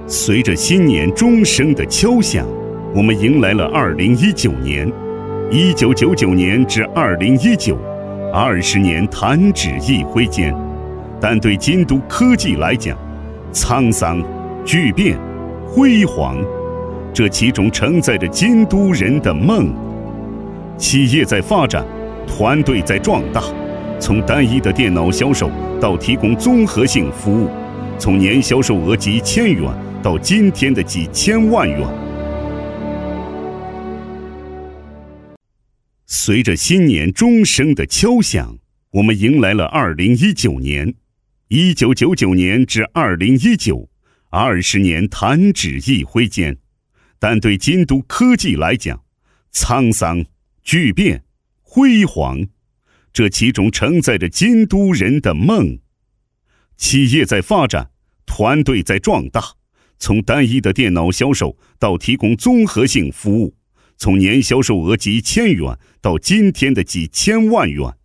随着新年钟声的敲响，我们迎来了2019年。1999年至2019，20年弹指一挥间。但对京都科技来讲，沧桑、巨变、辉煌，这其中承载着京都人的梦。企业在发展，团队在壮大，从单一的电脑销售到提供综合性服务，从年销售额几千元到今天的几千万元。随着新年钟声的敲响，我们迎来了2019年。1999年至2019，20年弹指一挥间。但对京都科技来讲，沧桑、巨变、辉煌，这其中承载着京都人的梦。企业在发展，团队在壮大，从单一的电脑销售到提供综合性服务，从年销售额几千元到今天的几千万元。